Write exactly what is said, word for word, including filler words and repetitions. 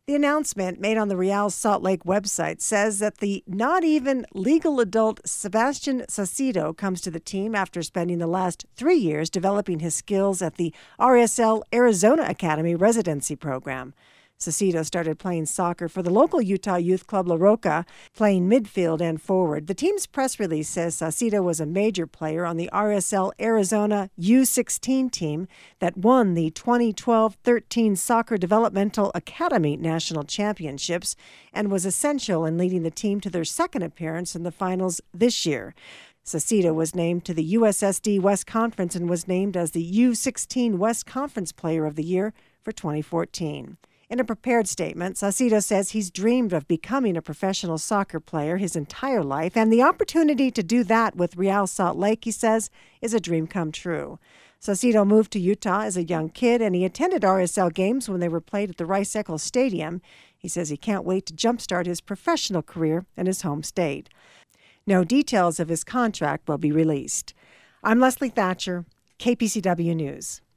The announcement made on the Real Salt Lake website says that the not even legal adult Sebastian Saucedo comes to the team after spending the last three years developing his skills at the R S L Arizona Academy residency program. Saucedo started playing soccer for the local Utah youth club La Roca, playing midfield and forward. The team's press release says Saucedo was a major player on the R S L Arizona U sixteen team that won the twenty twelve thirteen Soccer Developmental Academy National Championships and was essential in leading the team to their second appearance in the finals this year. Saucedo was named to the U S S D West Conference and was named as the U sixteen West Conference Player of the Year for twenty fourteen. In a prepared statement, Saucedo says he's dreamed of becoming a professional soccer player his entire life, and the opportunity to do that with Real Salt Lake, he says, is a dream come true. Saucedo moved to Utah as a young kid, and he attended R S L games when they were played at the Rice-Eccles Stadium. He says he can't wait to jumpstart his professional career in his home state. No details of his contract will be released. I'm Leslie Thatcher, K P C W News.